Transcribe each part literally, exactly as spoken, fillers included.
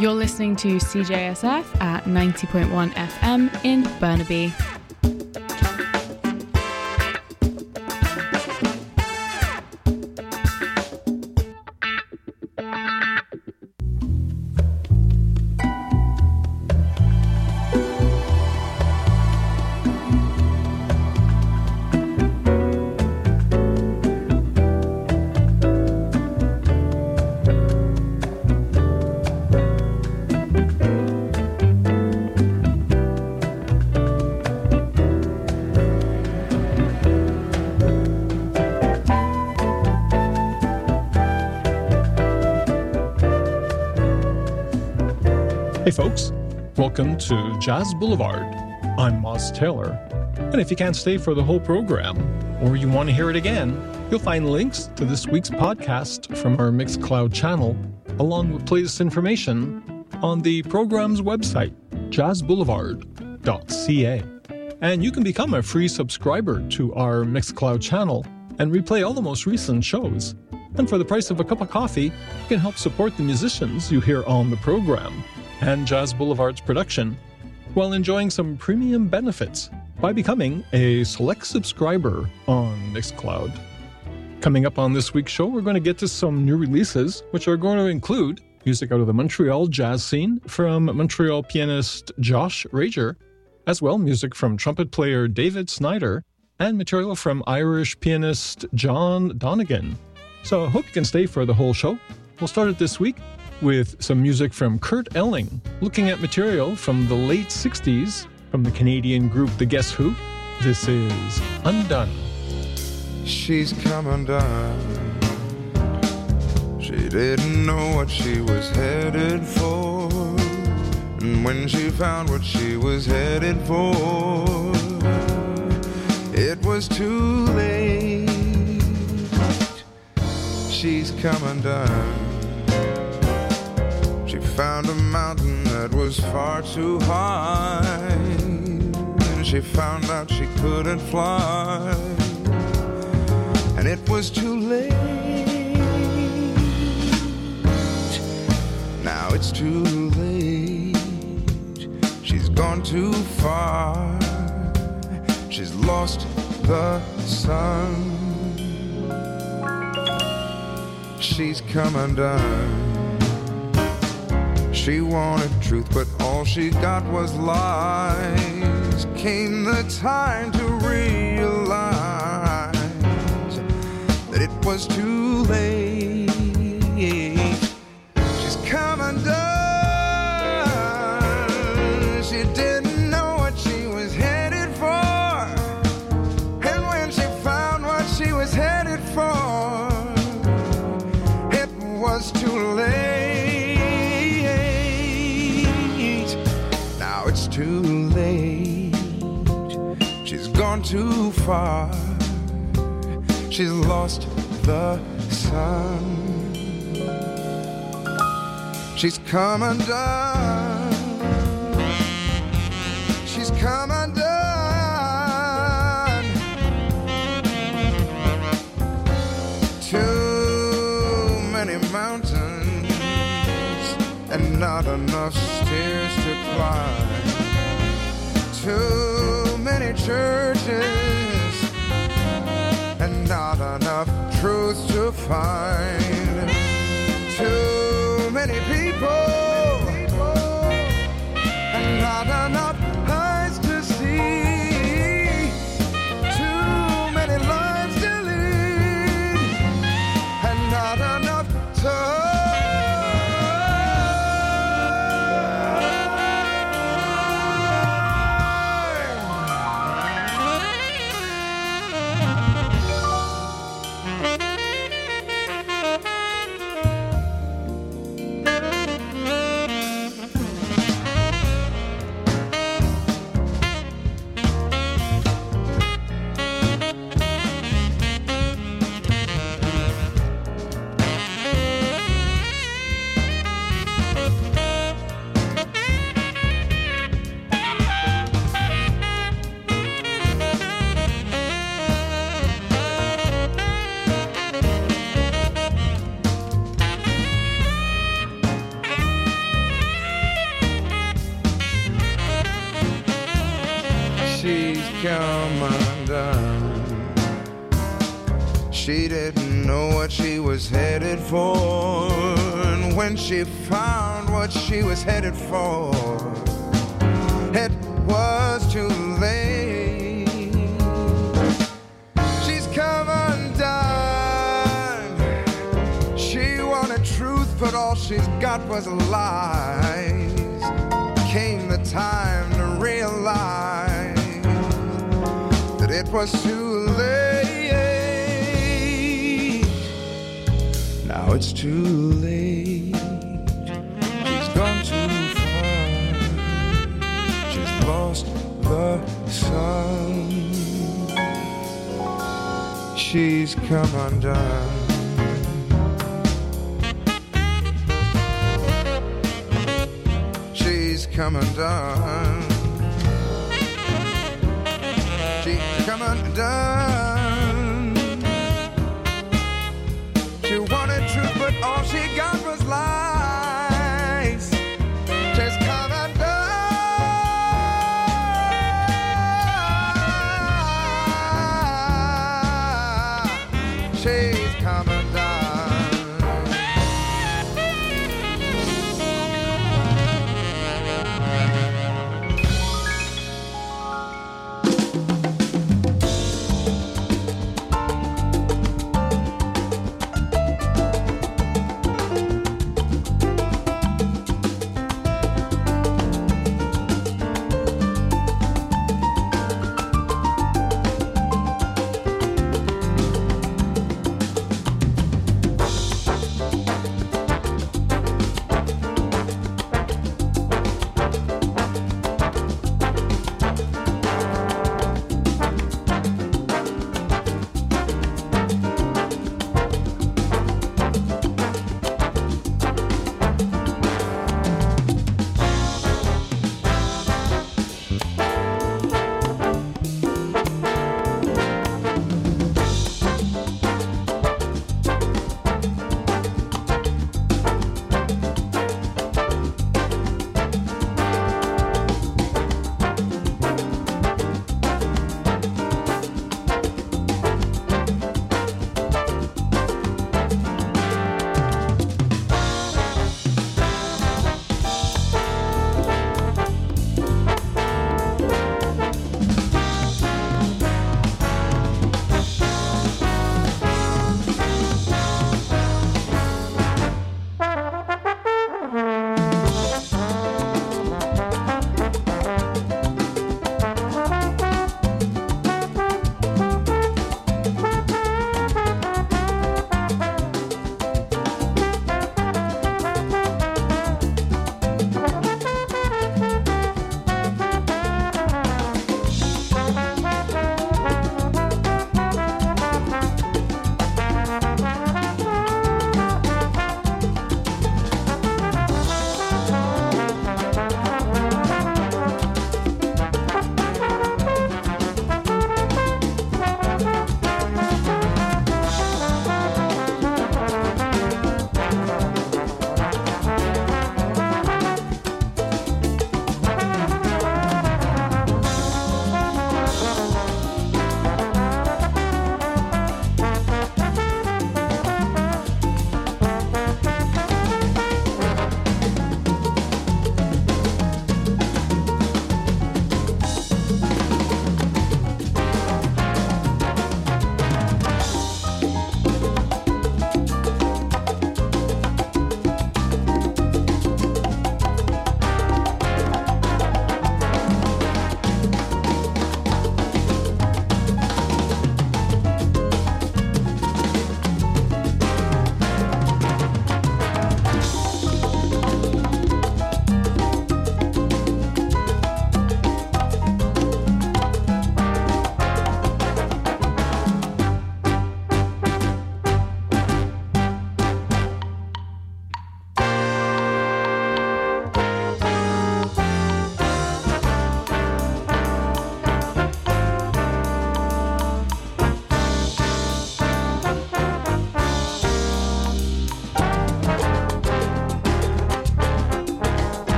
You're listening to C J S F at ninety point one F M in Burnaby. Hey folks, welcome to Jazz Boulevard. I'm Moss Taylor, and if you can't stay for the whole program, or you want to hear it again, you'll find links to this week's podcast from our Mixcloud channel, along with playlist information on the program's website, jazz boulevard dot c a. And you can become a free subscriber to our Mixcloud channel and replay all the most recent shows. And for the price of a cup of coffee, you can help support the musicians you hear on the program and Jazz Boulevard's production, while enjoying some premium benefits by becoming a select subscriber on Mixcloud. Coming up on this week's show, we're going to get to some new releases, which are going to include music out of the Montreal jazz scene from Montreal pianist Josh Rager, as well music from trumpet player David Snyder, and material from Irish pianist John Donegan. So I hope you can stay for the whole show. We'll start it this week with some music from Kurt Elling, looking at material from the late sixties from the Canadian group The Guess Who. This is Undone. She's come undone. She didn't know what she was headed for, and when she found what she was headed for, it was too late. She's come undone. She found a mountain that was far too high, and she found out she couldn't fly, and it was too late. Now it's too late. She's gone too far. She's lost the sun. She's come undone. She wanted truth, but all she got was lies. Came the time to realize that it was too late. She's come undone. She didn't know what she was headed for, and when she found what she was headed for, it was too late. It's too late. She's gone too far. She's lost the sun. She's come undone. She's come undone. Too many mountains and not enough stairs to climb. Too many churches and not enough truth to find. Too many people and not enough eyes to see. Too many lives to lead and not enough time. She didn't know what she was headed for. And when she found what she was headed for, it was too late. She's come undone. She wanted truth, but all she's got was lies. Came the time to realize that it was too late. Now it's too late. She's gone too far. She's lost the sun. She's come undone. She's come undone. She's come undone. She wanted truth, but all she got was lies. She's come undone. She's come undone.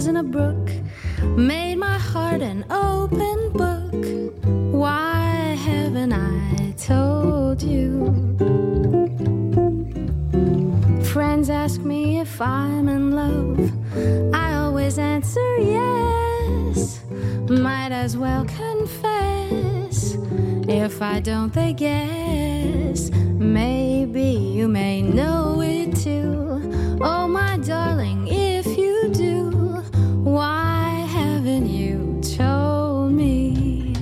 ripples in a brook made my heart an open book. Why haven't I told you? Friends ask me if I'm in love. I always answer yes. Might as well confess. If I don't, they guess. Maybe you may know it too. Oh, my darling, if you do, why haven't you told me?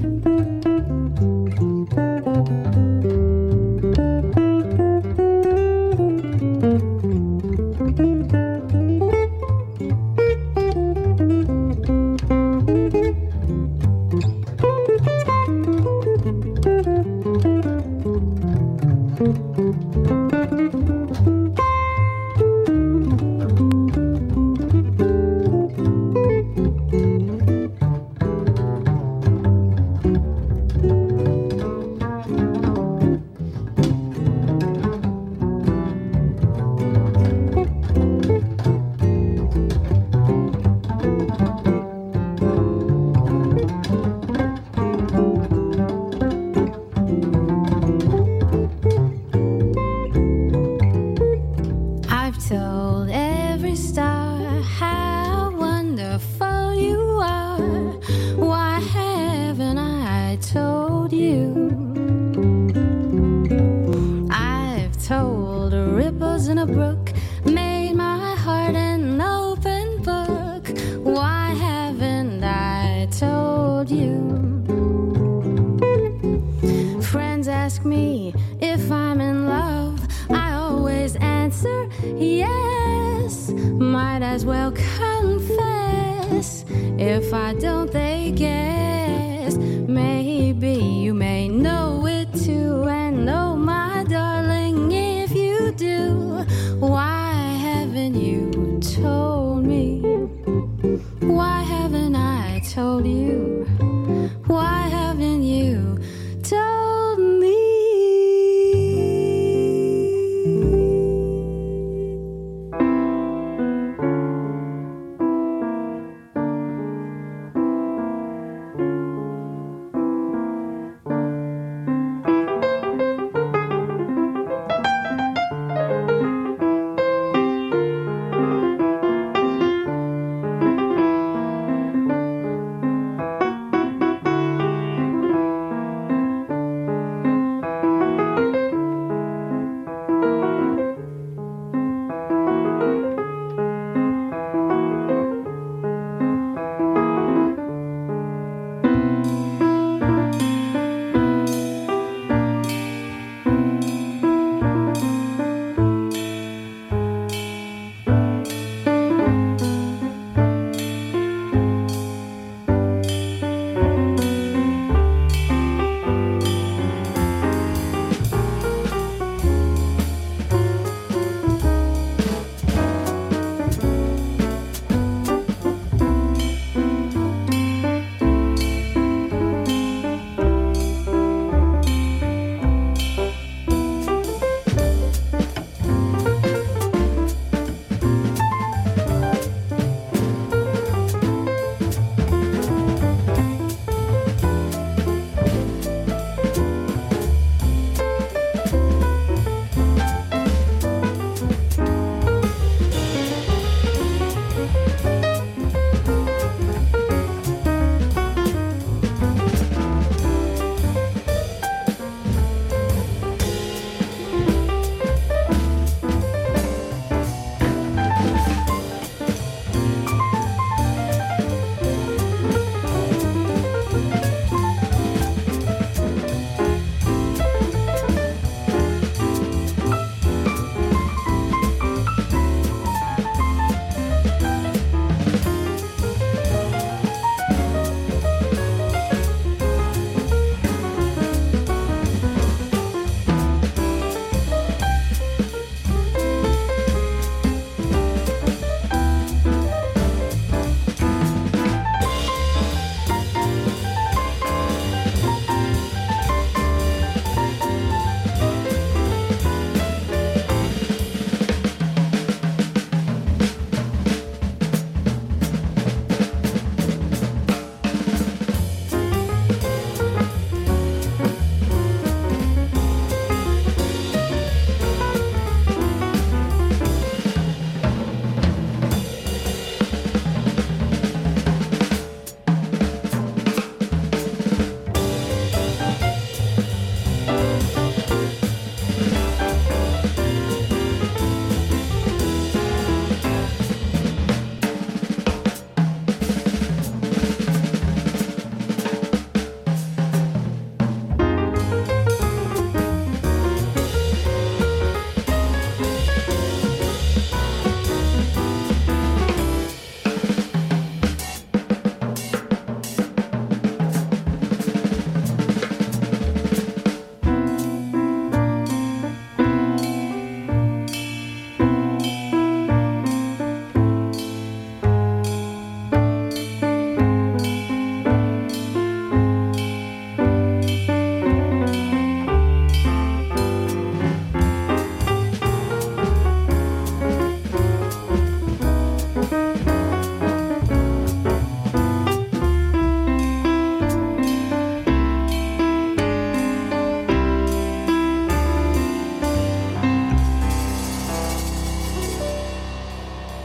If I don't, they guess. Maybe you may know it too. And know, my darling, if you do, why haven't you told me? Why haven't I told you? Why haven't you told me?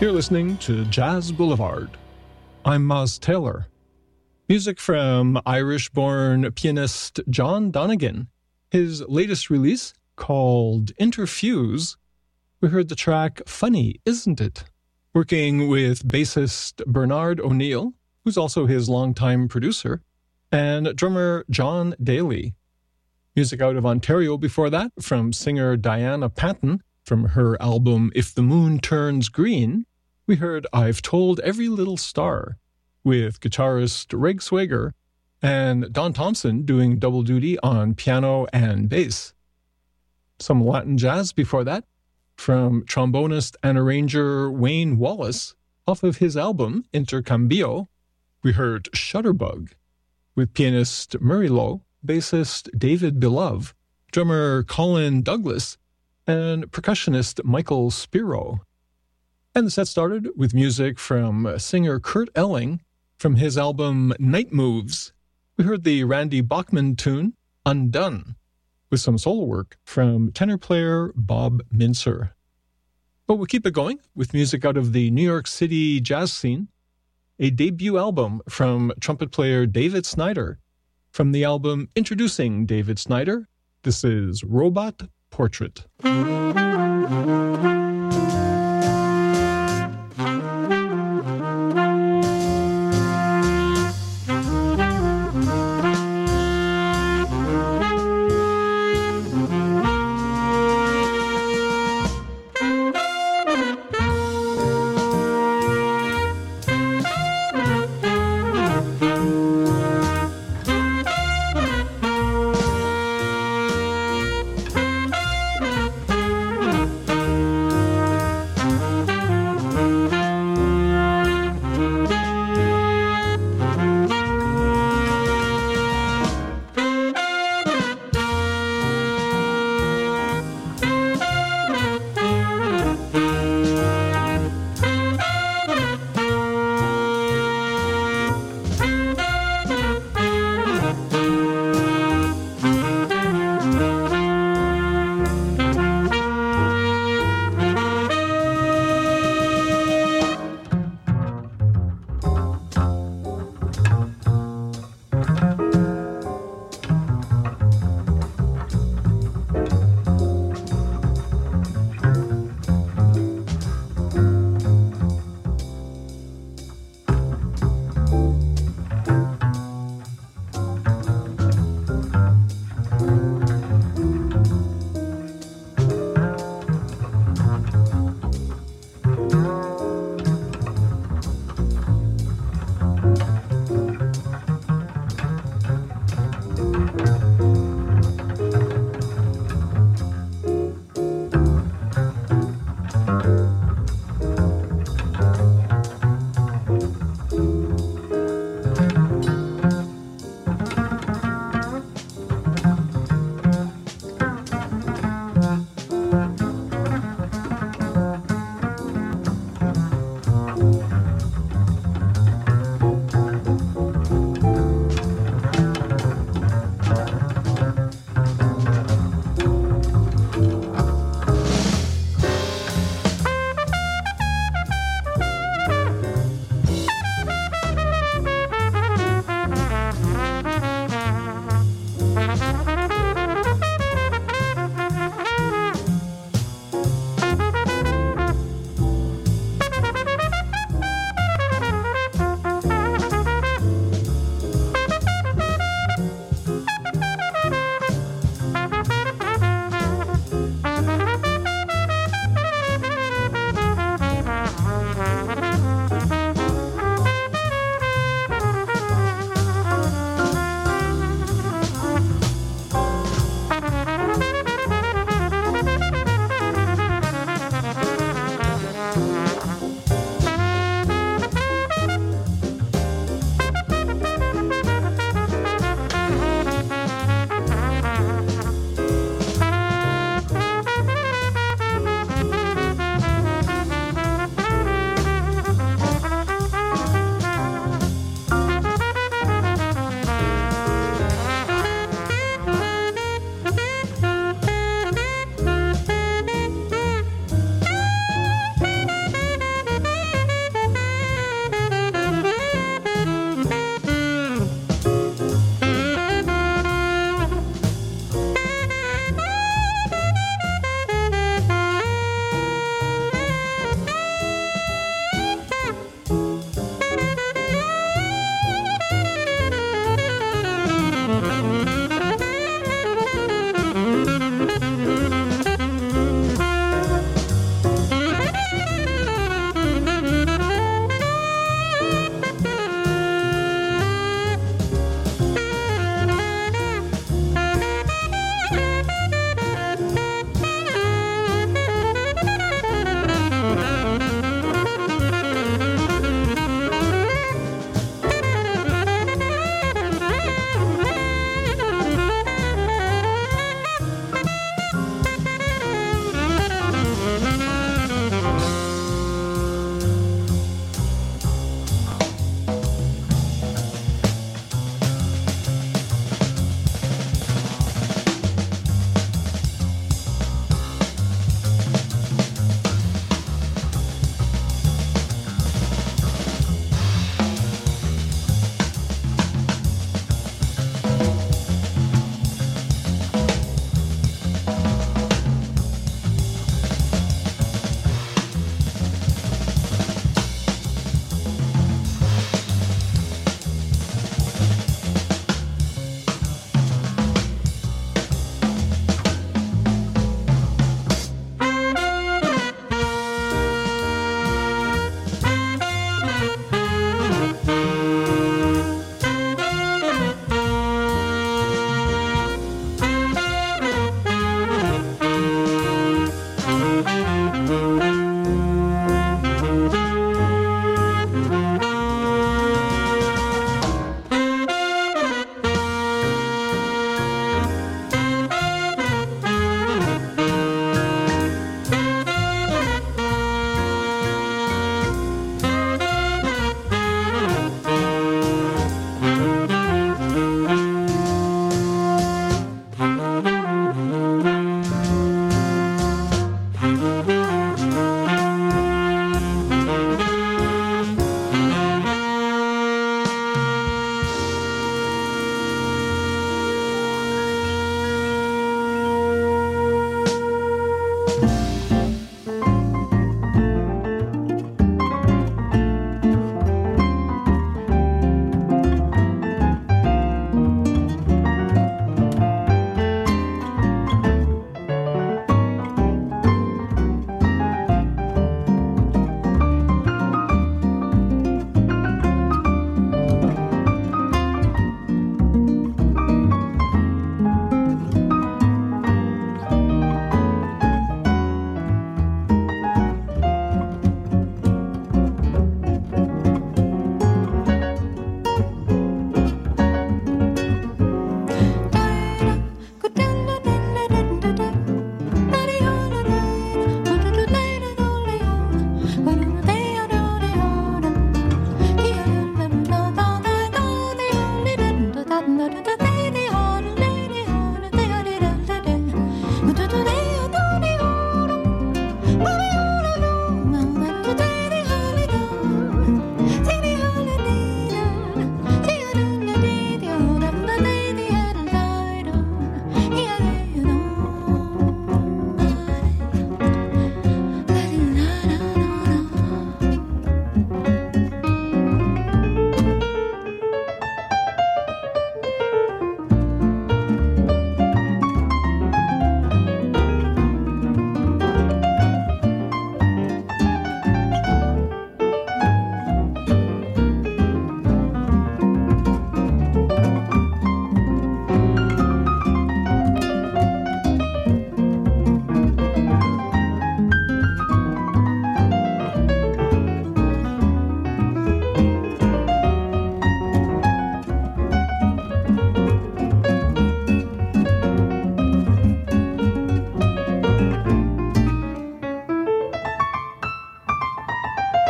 You're listening to Jazz Boulevard. I'm Moz Taylor. Music from Irish-born pianist John Donegan. His latest release, called Interfuse, we heard the track Funny, Isn't It? Working with bassist Bernard O'Neill, who's also his longtime producer, and drummer John Daly. Music out of Ontario before that from singer Diana Patton from her album If the Moon Turns Green. We heard I've Told Every Little Star with guitarist Reg Swager and Don Thompson doing double duty on piano and bass. Some Latin jazz before that from trombonist and arranger Wayne Wallace off of his album Intercambio. We heard Shutterbug with pianist Murray Lowe, bassist David Belove, drummer Colin Douglas, and percussionist Michael Spiro. And the set started with music from singer Kurt Elling from his album Night Moves. We heard the Randy Bachman tune, Undone, with some solo work from tenor player Bob Mincer. But we'll keep it going with music out of the New York City jazz scene, a debut album from trumpet player David Snyder. From the album Introducing David Snyder, this is Robot Portrait.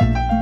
Thank you.